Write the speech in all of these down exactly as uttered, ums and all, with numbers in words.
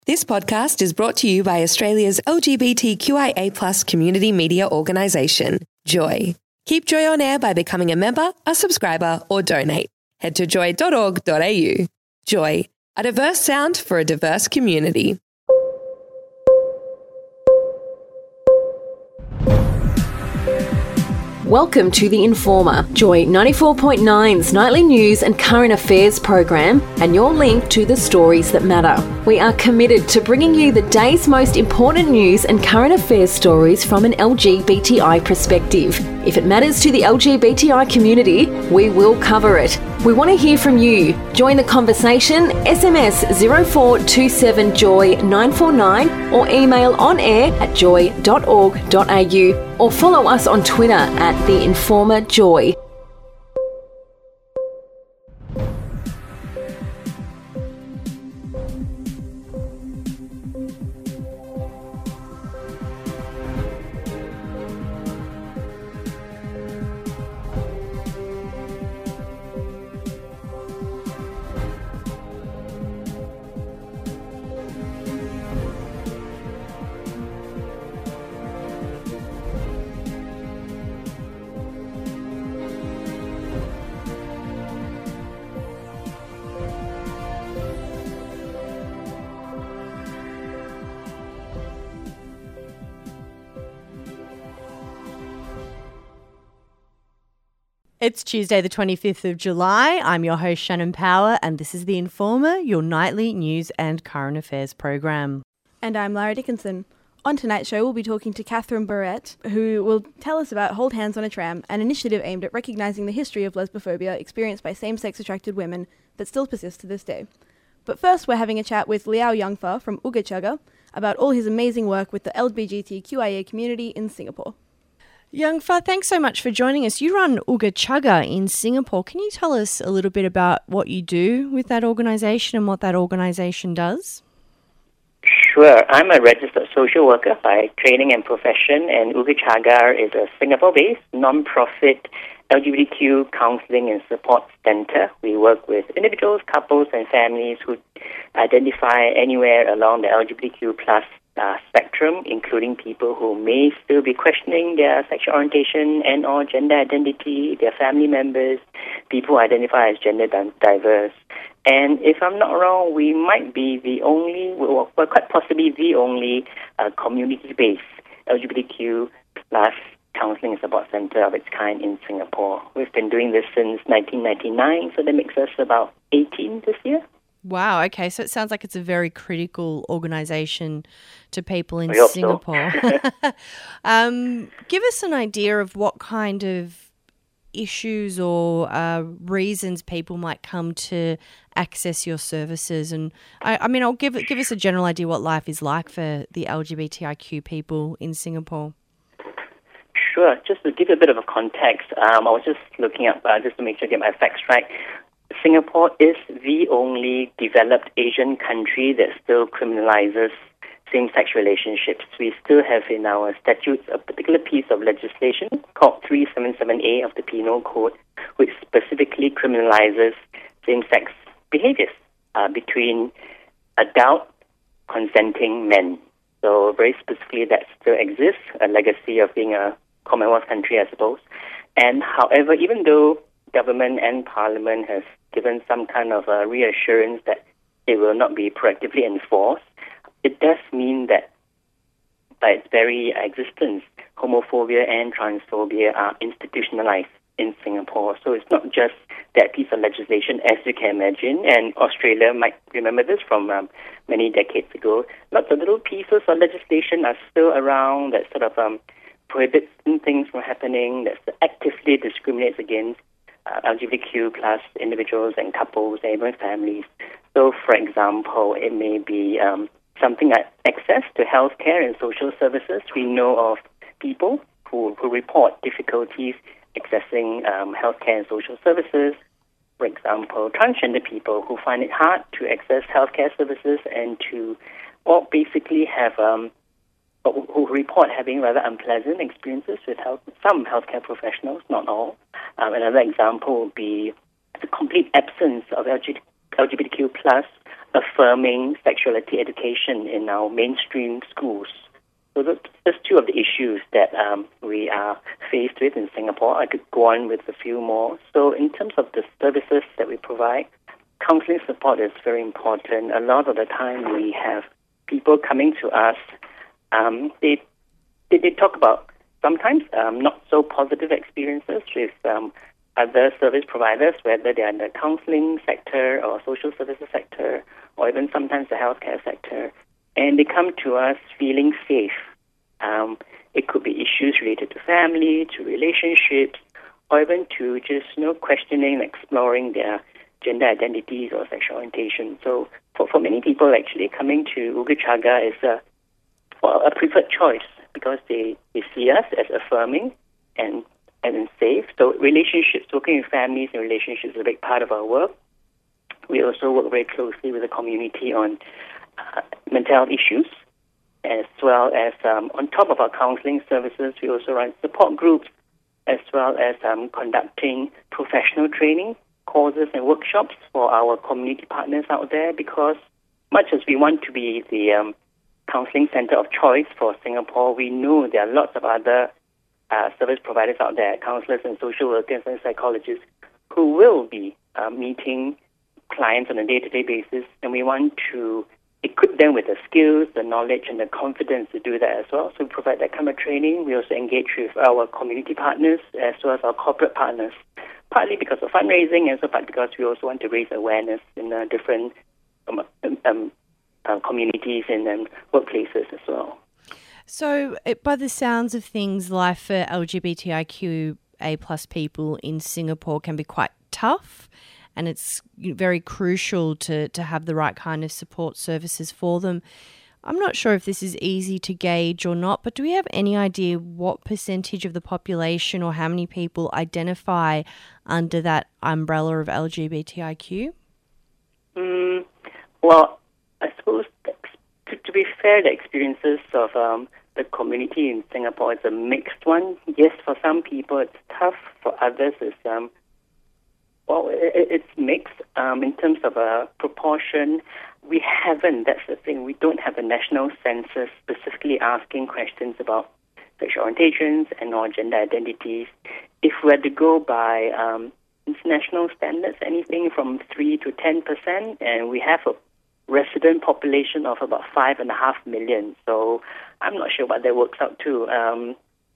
This podcast is brought to you by Australia's L G B T Q I A plus community media organisation, Joy. Keep Joy on air by becoming a member, a subscriber or donate. Head to joy dot org dot a u. Joy, a diverse sound for a diverse community. Welcome to The Informer, Joy ninety-four point nine's nightly news and current affairs program, and your link to the stories that matter. We are committed to bringing you the day's most important news and current affairs stories from an L G B T I perspective. If it matters to the L G B T I community, we will cover it. We want to hear from you. Join the conversation, S M S zero four two seven joy nine four nine or email on air at joy dot org dot a u or follow us on Twitter at The Informer Joy. It's Tuesday the twenty-fifth of July. I'm your host Shannon Power and this is The Informer, your nightly news and current affairs program. And I'm Lara Dickinson. On tonight's show we'll be talking to Catherine Barrett, who will tell us about Hold Hands on a Tram, an initiative aimed at recognising the history of lesbophobia experienced by same-sex attracted women that still persists to this day. But first we're having a chat with Liao Youngfa from Ooga Chugga about all his amazing work with the L G B T Q I A community in Singapore. Youngfa, thanks so much for joining us. You run Ooga Chugga in Singapore. Can you tell us a little bit about what you do with that organisation and what that organisation does? Sure. I'm a registered social worker by training and profession, and Ooga Chugga is a Singapore-based non-profit L G B T Q counselling and support centre. We work with individuals, couples and families who identify anywhere along the L G B T Q plus Uh, spectrum, including people who may still be questioning their sexual orientation and or gender identity, their family members, people who identify as gender diverse. And if I'm not wrong, we might be the only, well, quite possibly the only uh, community-based L G B T Q plus counselling and support centre of its kind in Singapore. We've been doing this since nineteen ninety-nine, so that makes us about eighteen this year. Wow, okay, so it sounds like it's a very critical organisation to people in I Singapore. So. um, give us an idea of what kind of issues or uh, reasons people might come to access your services. And I, I mean, I'll give give us a general idea what life is like for the L G B T I Q people in Singapore. Sure. Just to give you a bit of a context, um, I was just looking up, uh, just to make sure I get my facts right. Singapore is the only developed Asian country that still criminalizes same-sex relationships. We still have in our statutes a particular piece of legislation called three seventy-seven A of the Penal Code, which specifically criminalizes same-sex behaviors uh, between adult consenting men. So very specifically that still exists, a legacy of being a Commonwealth country, I suppose. And however, even though government and parliament has given some kind of a reassurance that it will not be proactively enforced, it does mean that by its very existence, homophobia and transphobia are institutionalized in Singapore. So it's not just that piece of legislation, as you can imagine, and Australia might remember this from um, many decades ago. Lots of little pieces of legislation are still around that sort of um, prohibits things from happening, that actively discriminates against Uh, L G B T Q plus individuals and couples and even families. So, for example, it may be um, something like access to healthcare and social services. We know of people who, who report difficulties accessing um, healthcare and social services. For example, transgender people who find it hard to access healthcare services and to, or basically have um, who report having rather unpleasant experiences with health, some healthcare professionals, not all. Um, another example would be the complete absence of L G B T Q plus affirming sexuality education in our mainstream schools. So those are two of the issues that um, we are faced with in Singapore. I could go on with a few more. So in terms of the services that we provide, counseling support is very important. A lot of the time we have people coming to us. Um, they, they they talk about sometimes um, not so positive experiences with um, other service providers, whether they are in the counseling sector or social services sector, or even sometimes the healthcare sector. And they come to us feeling safe. Um, it could be issues related to family, to relationships, or even to just you know questioning and exploring their gender identities or sexual orientation. So for, for many people, actually, coming to Uga Chagga is a, well, a preferred choice because they, they see us as affirming and, and safe. So relationships, working with families and relationships is a big part of our work. We also work very closely with the community on Uh, mental health issues, as well as um, on top of our counseling services, we also run support groups, as well as um, conducting professional training courses and workshops for our community partners out there. Because much as we want to be the um, counseling center of choice for Singapore, we know there are lots of other uh, service providers out there, counselors and social workers and psychologists, who will be uh, meeting clients on a day-to-day basis, and we want to equip them with the skills, the knowledge, and the confidence to do that as well. So we provide that kind of training. We also engage with our community partners as well as our corporate partners, partly because of fundraising and also partly because we also want to raise awareness in uh, different um, um, uh, communities and um, workplaces as well. So it, by the sounds of things, life for L G B T I Q A plus people in Singapore can be quite tough. And it's very crucial to, to have the right kind of support services for them. I'm not sure if this is easy to gauge or not, but do we have any idea what percentage of the population or how many people identify under that umbrella of L G B T I Q? Mm, well, I suppose to, to be fair, the experiences of um, the community in Singapore is a mixed one. Yes, for some people it's tough. For others it's um, Well, it's mixed um, in terms of a proportion. We haven't, that's the thing, we don't have a national census specifically asking questions about sexual orientations and or gender identities. If we had to go by um, international standards, anything from three to ten percent, and we have a resident population of about five and a half million. So I'm not sure what that works out to. Um,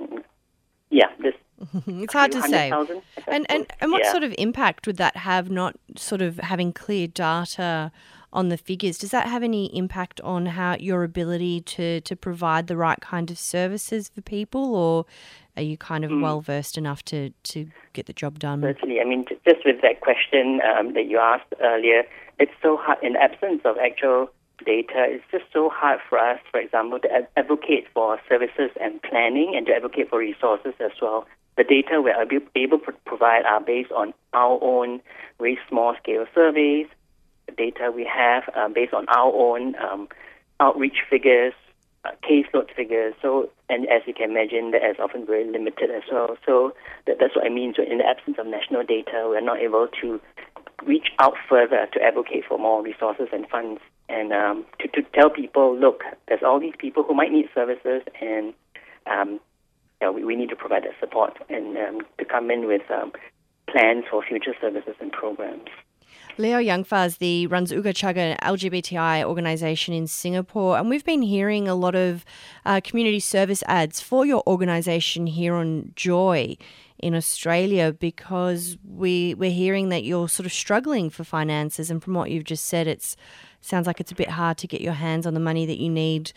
yeah, this. It's hard to say. And, and and what yeah. sort of impact would that have, not sort of having clear data on the figures? Does that have any impact on how your ability to, to provide the right kind of services for people, or are you kind of mm. well-versed enough to, to get the job done? Certainly. I mean, just with that question um, that you asked earlier, it's so hard, in the absence of actual data, it's just so hard for us, for example, to ad- advocate for services and planning and to advocate for resources as well. The data we are able to provide are based on our own very small-scale surveys. The data we have uh, based on our own um, outreach figures, uh, caseload figures. So, and as you can imagine, that is often very limited as well. So that, that's what I mean. So in the absence of national data, we are not able to reach out further to advocate for more resources and funds and um, to, to tell people, look, there's all these people who might need services, and um, you know, we, we need to provide that support and um, to come in with um, plans for future services and programs. Leo Youngfaz, the runs Uga Chagga, an L G B T I organisation in Singapore, and we've been hearing a lot of uh, community service ads for your organisation here on Joy in Australia, because we, we're hearing that you're sort of struggling for finances, and from what you've just said, it sounds like it's a bit hard to get your hands on the money that you need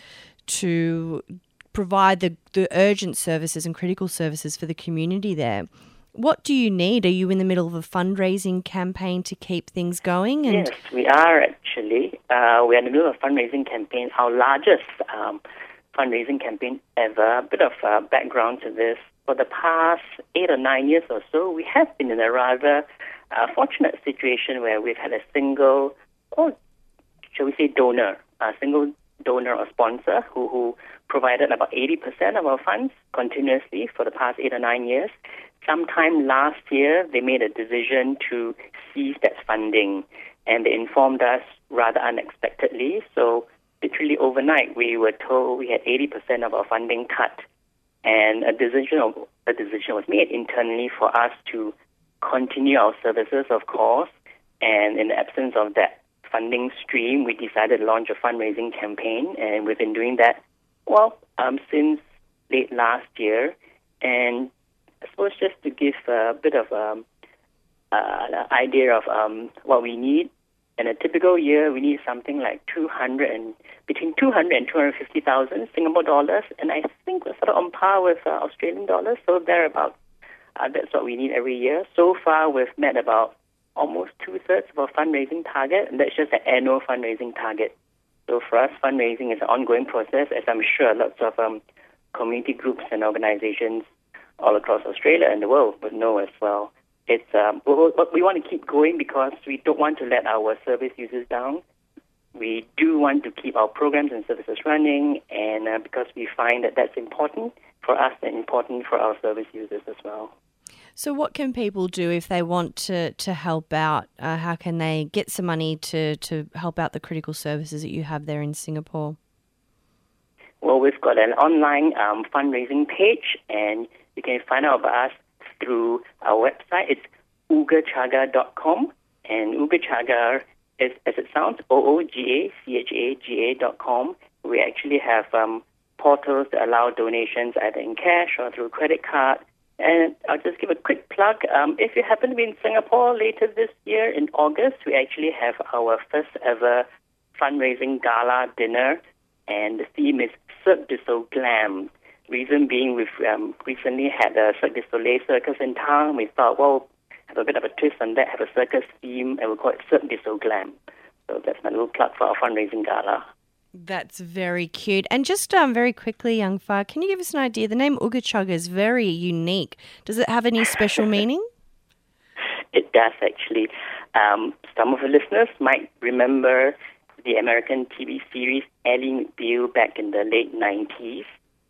to provide the, the urgent services and critical services for the community there. What do you need? Are you in the middle of a fundraising campaign to keep things going? And yes, we are actually. Uh, we are in the middle of a fundraising campaign, our largest um, fundraising campaign ever. A bit of uh, background to this. For the past eight or nine years or so, we have been in a rather uh, fortunate situation where we've had a single, or shall we say donor, a single donor or sponsor who, who provided about eighty percent of our funds continuously for the past eight or nine years. Sometime last year, they made a decision to cease that funding, and they informed us rather unexpectedly. So literally overnight, we were told we had eighty percent of our funding cut, and a decision of, a decision was made internally for us to continue our services, of course. And in the absence of that funding stream, we decided to launch a fundraising campaign, and we've been doing that, well, um, since late last year. And I suppose just to give a bit of um, uh, idea of um, what we need. In a typical year, we need something like two hundred and between two hundred and two hundred fifty thousand Singapore dollars, and I think we're sort of on par with uh, Australian dollars, so thereabout. Uh, that's what we need every year. So far, we've met about almost two-thirds of our fundraising target, and that's just an annual fundraising target. So for us, fundraising is an ongoing process, as I'm sure lots of um, community groups and organizations all across Australia and the world would know as well. It's um, we, we want to keep going because we don't want to let our service users down. We do want to keep our programs and services running, and uh, because we find that that's important for us and important for our service users as well. So what can people do if they want to, to help out? Uh, how can they get some money to, to help out the critical services that you have there in Singapore? Well, we've got an online um, fundraising page, and you can find out about us through our website. It's ooga chagga dot com, and Ooga Chagga is, as it sounds, O O G A C H A G A dot com. We actually have um, portals that allow donations either in cash or through credit card. And I'll just give a quick plug. Um, if you happen to be in Singapore later this year in August, we actually have our first ever fundraising gala dinner, and the theme is Cirque du Soleil Glam. Reason being, we've um, recently had a Cirque du Soleil circus in town. We thought, well, have a bit of a twist on that, have a circus theme, and we'll call it Cirque du Soleil Glam. So that's my little plug for our fundraising gala. That's very cute. And just um, very quickly, Young Fa, can you give us an idea? The name Ooga Chagga is very unique. Does it have any special meaning? It does, actually. Um, some of the listeners might remember the American T V series Ally McBeal back in the late nineties.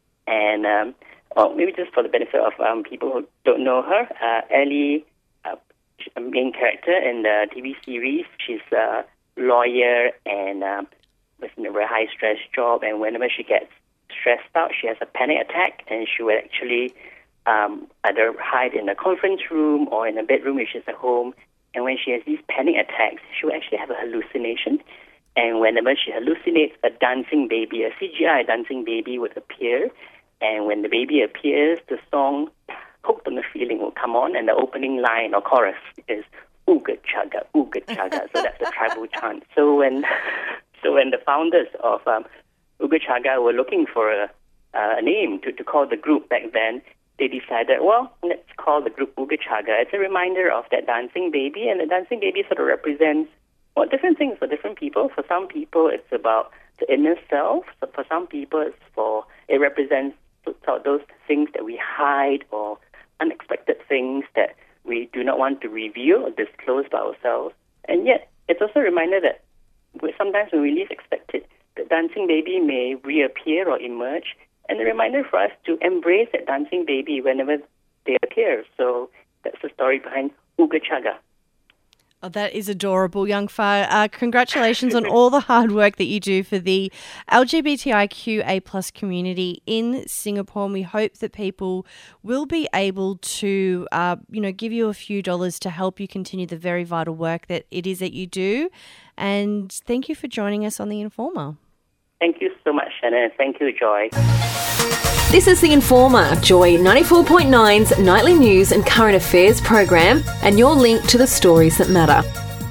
And um, well, maybe just for the benefit of um, people who don't know her, uh, Ally, uh, she's a main character in the T V series. She's a lawyer and uh, was in a very high-stress job. And whenever she gets stressed out, she has a panic attack, and she will actually um, either hide in a conference room or in a bedroom which is at home. And when she has these panic attacks, she will actually have a hallucination. And whenever she hallucinates, a dancing baby, a C G I dancing baby would appear. And when the baby appears, the song Hooked on the Feeling will come on, and the opening line or chorus is Ooga Chagga, Ooga Chagga. So that's the tribal chant. So when so when the founders of um, Ooga Chagga were looking for a, uh, a name to, to call the group back then, they decided, well, let's call the group Ooga Chagga. It's a reminder of that dancing baby, and the dancing baby sort of represents well, different things for different people. For some people, it's about the inner self. So for some people, it's for it represents those things that we hide or unexpected things that we do not want to reveal or disclose by ourselves. And yet, it's also a reminder that sometimes when we least expect it, the dancing baby may reappear or emerge, and a reminder for us to embrace that dancing baby whenever they appear. So that's the story behind Ooga Chagga. Oh, that is adorable, Young Fa. Uh, congratulations on all the hard work that you do for the L G B T I Q A plus community in Singapore. And we hope that people will be able to, uh, you know, give you a few dollars to help you continue the very vital work that it is that you do. And thank you for joining us on The Informer. Thank you so much, Shannon. Thank you, Joy. This is The Informer, Joy ninety-four point nine's nightly news and current affairs program, and your link to the stories that matter.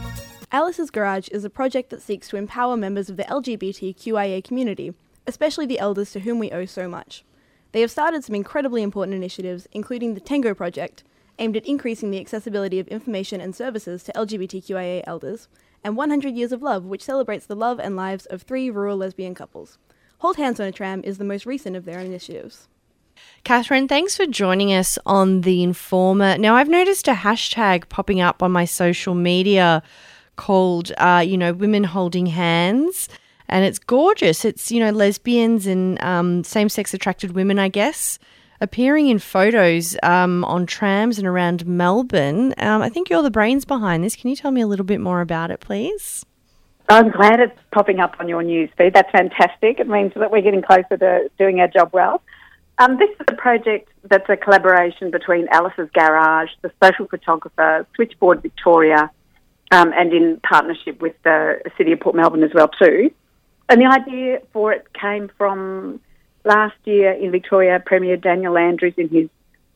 Alice's Garage is a project that seeks to empower members of the L G B T Q I A community, especially the elders to whom we owe so much. They have started some incredibly important initiatives, including the Tango Project, aimed at increasing the accessibility of information and services to L G B T Q I A elders, and one hundred Years of Love, which celebrates the love and lives of three rural lesbian couples. Hold Hands on a Tram is the most recent of their initiatives. Catherine, thanks for joining us on The Informer. Now, I've noticed a hashtag popping up on my social media called, uh, you know, Women Holding Hands, and it's gorgeous. It's, you know, lesbians and um, same-sex attracted women, I guess, appearing in photos um, on trams and around Melbourne. Um, I think you're the brains behind this. Can you tell me a little bit more about it, please? I'm glad it's popping up on your news feed. That's fantastic. It means that we're getting closer to doing our job well. Um, this is a project that's a collaboration between Alice's Garage, the social photographer, Switchboard Victoria, um, and in partnership with the City of Port Melbourne as well too. And the idea for it came from last year in Victoria, Premier Daniel Andrews, in his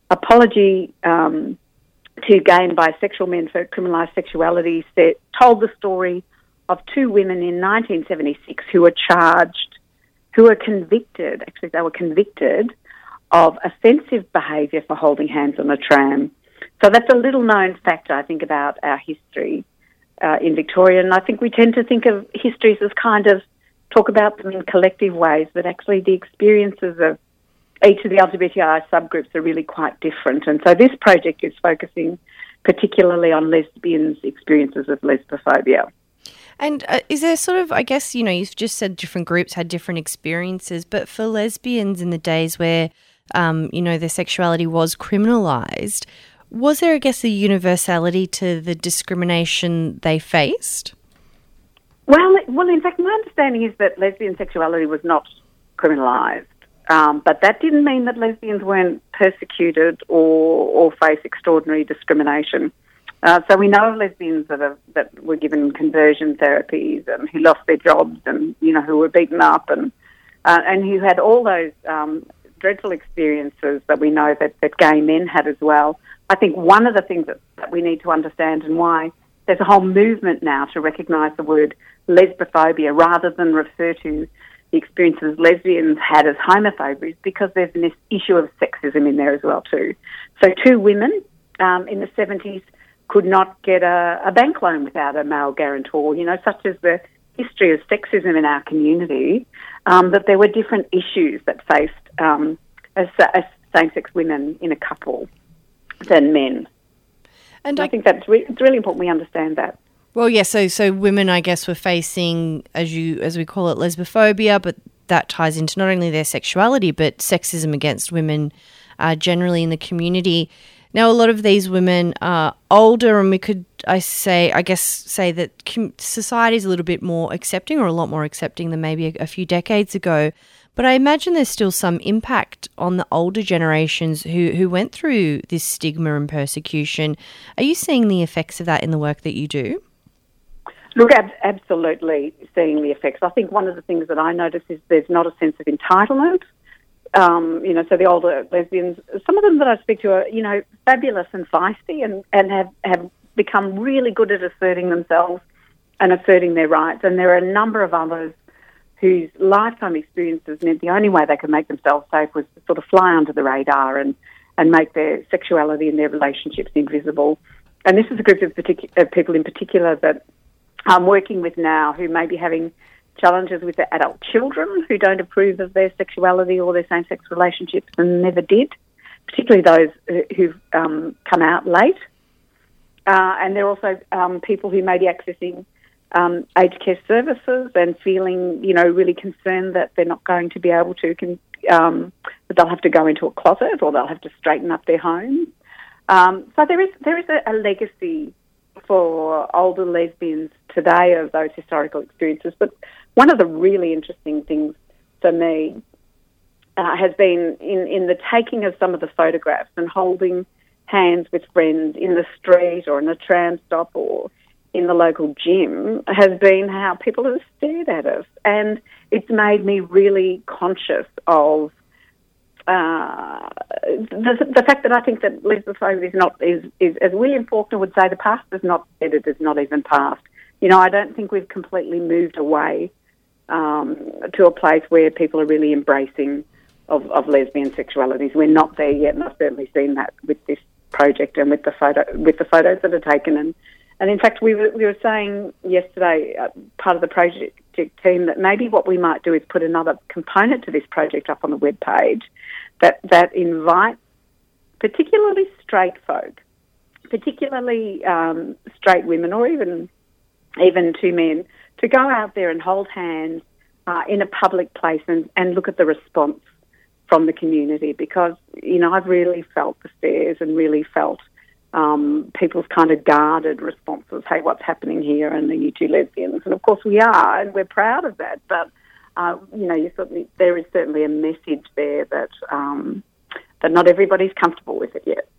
apology um, to gay and bisexual men for criminalised sexuality, said, told the story of two women in nineteen seventy-six who were charged, who were convicted, actually they were convicted of offensive behaviour for holding hands on a tram. So that's a little known fact, I think, about our history uh, in Victoria. And I think we tend to think of histories as kind of talk about them in collective ways, but actually the experiences of each of the L G B T I subgroups are really quite different. And so this project is focusing particularly on lesbians' experiences of lesbophobia. And uh, is there sort of, I guess, you know, you've just said different groups had different experiences, but for lesbians in the days where, um, you know, their sexuality was criminalised, was there, I guess, a universality to the discrimination they faced? Well, well, in fact, my understanding is that lesbian sexuality was not criminalised, um, but that didn't mean that lesbians weren't persecuted or, or face extraordinary discrimination. Uh, so we know of lesbians that have, that were given conversion therapies and who lost their jobs and, you know, who were beaten up and uh, and who had all those um, dreadful experiences that we know that, that gay men had as well. I think one of the things that, that we need to understand and why there's a whole movement now to recognise the word lesbophobia rather than refer to the experiences lesbians had as homophobia is because there's this issue of sexism in there as well too. So two women um, in the seventies could not get a, a bank loan without a male guarantor, you know, such as the history of sexism in our community, um, that there were different issues that faced um, as, as same-sex women in a couple than men. And I, I think that's re- it's really important we understand that. Well, yeah, so so women, I guess, were facing, as you as we call it, lesbophobia, but that ties into not only their sexuality, but sexism against women uh, generally in the community. Now, a lot of these women are older, and we could, I say, I guess, say that com- society is a little bit more accepting, or a lot more accepting than maybe a, a few decades ago. But I imagine there's still some impact on the older generations who, who went through this stigma and persecution. Are you seeing the effects of that in the work that you do? Look, ab- absolutely seeing the effects. I think one of the things that I notice is there's not a sense of entitlement. Um, you know, so the older lesbians, some of them that I speak to are, you know, fabulous and feisty and, and have, have become really good at asserting themselves and asserting their rights. And there are a number of others whose lifetime experiences meant the only way they could make themselves safe was to sort of fly under the radar and, and make their sexuality and their relationships invisible. And this is a group of, particu- of people in particular that I'm working with now who may be having challenges with their adult children who don't approve of their sexuality or their same-sex relationships and never did, particularly those who've um, come out late. Uh, and there are also um, people who may be accessing um, aged care services and feeling, you know, really concerned that they're not going to be able to, con- um, that they'll have to go into a closet or they'll have to straighten up their homes. Um, so there is there is a, a legacy for older lesbians today of those historical experiences. But one of the really interesting things for me uh, has been in, in the taking of some of the photographs and holding hands with friends in the street or in a tram stop or in the local gym has been how people have stared at us. And it's made me really conscious of uh, the, the fact that I think that lesbophobia is not, is, is, as William Faulkner would say, the past is not dead, it is not even past. You know, I don't think we've completely moved away um, to a place where people are really embracing of, of lesbian sexualities. We're not there yet, and I've certainly seen that with this project and with the photo with the photos that are taken. And, and in fact, we were we were saying yesterday, uh, part of the project team, that maybe what we might do is put another component to this project up on the webpage that that invites particularly straight folk, particularly um, straight women, or even even two men, to go out there and hold hands uh, in a public place and, and look at the response from the community, because, you know, I've really felt the stares and really felt um, people's kind of guarded responses. Hey, what's happening here? And are you two lesbians? And of course we are, and we're proud of that. But uh, you know, you certainly there is certainly a message there that um, that not everybody's comfortable with it yet.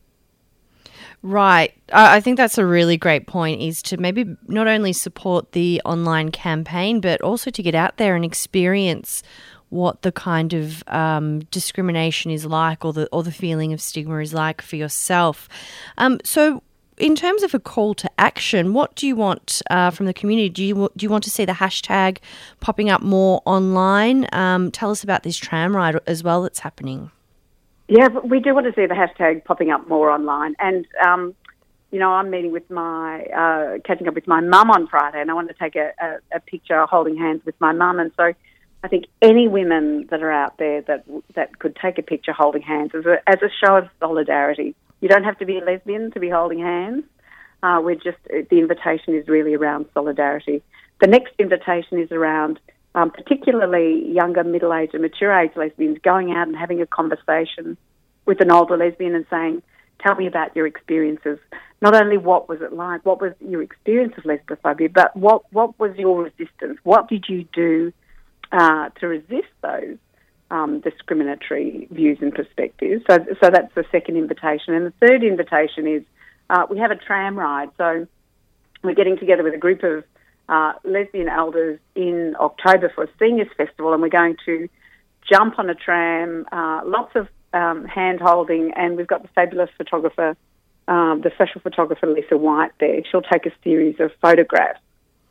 Right. I I think that's a really great point, is to maybe not only support the online campaign, but also to get out there and experience what the kind of um, discrimination is like, or the or the feeling of stigma is like for yourself. Um, so in terms of a call to action, what do you want uh, from the community? Do you, do you want to see the hashtag popping up more online? Um, tell us about this tram ride as well that's happening. Yeah, but we do want to see the hashtag popping up more online. And, um, you know, I'm meeting with my, uh, catching up with my mum on Friday, and I want to take a, a, a picture holding hands with my mum. And so I think any women that are out there that that could take a picture holding hands as a, as a show of solidarity. You don't have to be a lesbian to be holding hands. Uh, we're just, the invitation is really around solidarity. The next invitation is around Um, particularly younger, middle-aged and mature-age lesbians going out and having a conversation with an older lesbian and saying, tell me about your experiences. Not only what was it like, what was your experience of lesbophobia, but what, what was your resistance? What did you do uh, to resist those um, discriminatory views and perspectives? So, so that's the second invitation. And the third invitation is uh, we have a tram ride. So we're getting together with a group of Uh, lesbian elders in October for a seniors festival, and we're going to jump on a tram, uh, lots of um, hand-holding, and we've got the fabulous photographer, um, the social photographer Lisa White there. She'll take a series of photographs,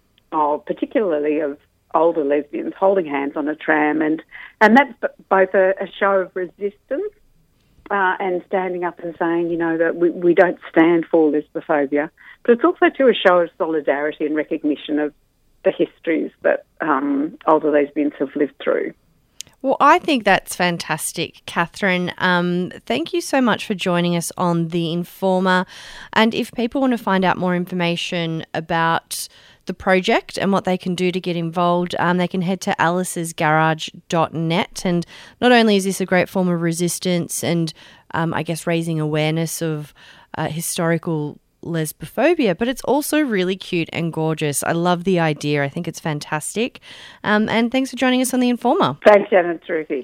of, particularly of older lesbians holding hands on a tram, and, and that's b- both a, a show of resistance uh, and standing up and saying, you know, that we, we don't stand for lesbophobia. But it's also, too, a show of solidarity and recognition of the histories that um, older lesbians have lived through. Well, I think that's fantastic, Catherine. Um, thank you so much for joining us on The Informer. And if people want to find out more information about the project and what they can do to get involved, um, they can head to alice's garage dot net. And not only is this a great form of resistance and, um, I guess, raising awareness of uh, historical lesbophobia, but it's also really cute and gorgeous. I love the idea. I think it's fantastic. Um, and thanks for joining us on The Informer. Thanks, Shannon. Terrific.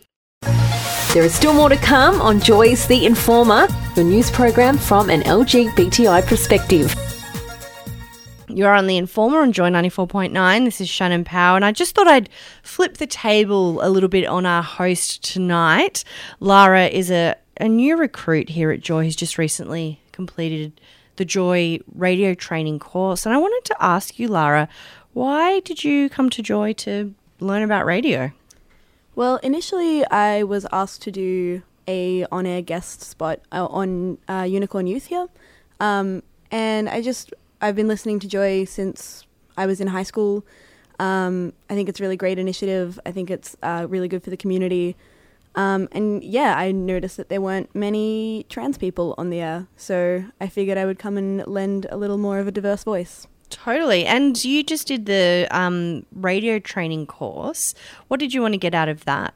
There is still more to come on Joy's The Informer, your news program from an L G B T I perspective. You're on The Informer on Joy ninety-four point nine. This is Shannon Power, and I just thought I'd flip the table a little bit on our host tonight. Lara is a, a new recruit here at Joy who's just recently completed the Joy radio training course. And I wanted to ask you, Lara, why did you come to Joy to learn about radio? Well, initially I was asked to do a on-air guest spot uh, on uh, Unicorn Youth here. Um, and I just, I've been listening to Joy since I was in high school. Um, I think it's a really great initiative. I think it's uh, really good for the community. Um, and yeah, I noticed that there weren't many trans people on the air, so I figured I would come and lend a little more of a diverse voice. Totally. And you just did the um, radio training course. What did you want to get out of that?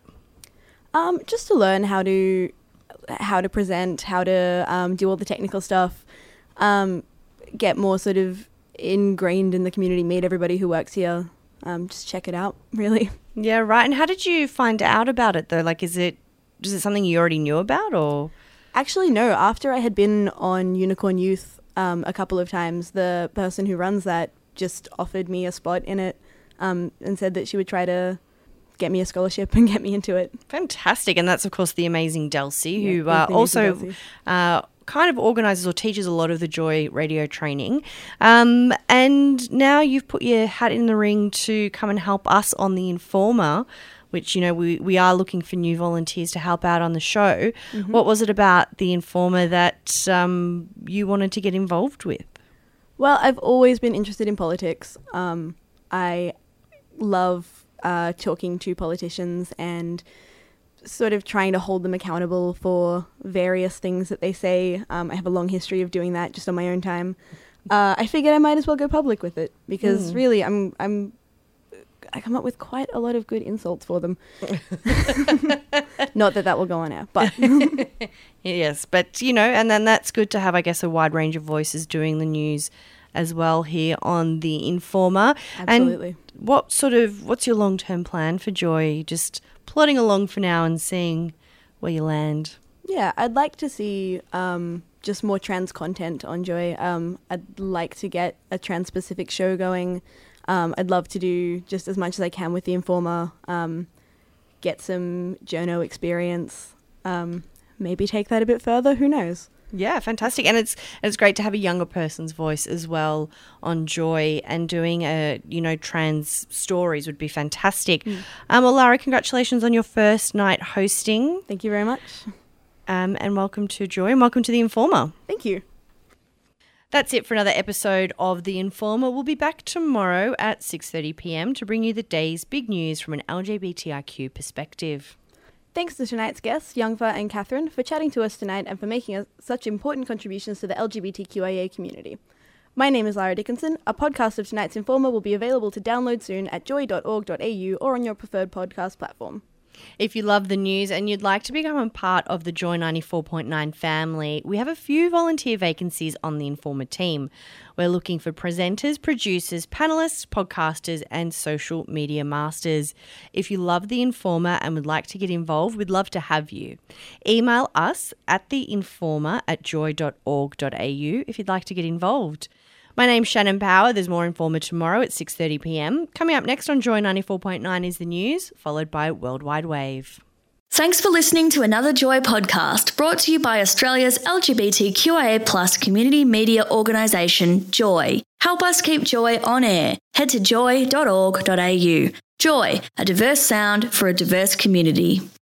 Um, just to learn how to how to present, how to um, do all the technical stuff, um, get more sort of ingrained in the community, meet everybody who works here. Um, just check it out, really. Yeah, right. And how did you find out about it, though? Like, is it is it something you already knew about, or? Actually, no. After I had been on Unicorn Youth um, a couple of times, the person who runs that just offered me a spot in it um, and said that she would try to get me a scholarship and get me into it. Fantastic. And that's, of course, the amazing Delcy, Yeah, who uh, the amazing also Delcy. uh, kind of organises or teaches a lot of the Joy radio training. Um, and now you've put your hat in the ring to come and help us on The Informer, which, you know, we, we are looking for new volunteers to help out on the show. Mm-hmm. What was it about The Informer that um, you wanted to get involved with? Well, I've always been interested in politics. Um, I love uh, talking to politicians and sort of trying to hold them accountable for various things that they say. Um, I have a long history of doing that just on my own time. Uh, I figured I might as well go public with it because Mm. really I'm I'm I come up with quite a lot of good insults for them. Not that that will go on air, but yes, but you know, and then that's good to have, I guess, a wide range of voices doing the news as well here on The Informer. Absolutely. And what sort of, what's your long-term plan for Joy? Just plodding along for now and seeing where you land. Yeah, I'd like to see um, just more trans content on Joy. Um, I'd like to get a trans-specific show going. Um, I'd love to do just as much as I can with The Informer, um, get some journo experience, um, maybe take that a bit further, who knows? Yeah, fantastic. And it's it's great to have a younger person's voice as well on Joy, and doing a, you know, trans stories would be fantastic. Mm. Um, well, Lara, congratulations on your first night hosting. Thank you very much. Um, and welcome to Joy and welcome to The Informer. Thank you. That's it for another episode of The Informer. We'll be back tomorrow at six thirty p.m. to bring you the day's big news from an L G B T I Q perspective. Thanks to tonight's guests, Youngfa and Catherine, for chatting to us tonight and for making us such important contributions to the L G B T Q I A community. My name is Lara Dickinson. A podcast of tonight's Informer will be available to download soon at joy dot org dot a u or on your preferred podcast platform. If you love the news and you'd like to become a part of the Joy ninety-four point nine family, we have a few volunteer vacancies on the Informer team. We're looking for presenters, producers, panellists, podcasters, and social media masters. If you love the Informer and would like to get involved, we'd love to have you. Email us at theinformer at joy dot org dot a u if you'd like to get involved. My name's Shannon Power. There's more Informer tomorrow at six thirty p.m. Coming up next on Joy ninety-four point nine is the news, followed by Worldwide Wave. Thanks for listening to another Joy podcast brought to you by Australia's L G B T Q I A plus community media organisation, Joy. Help us keep Joy on air. Head to joy dot org dot a u. Joy, a diverse sound for a diverse community.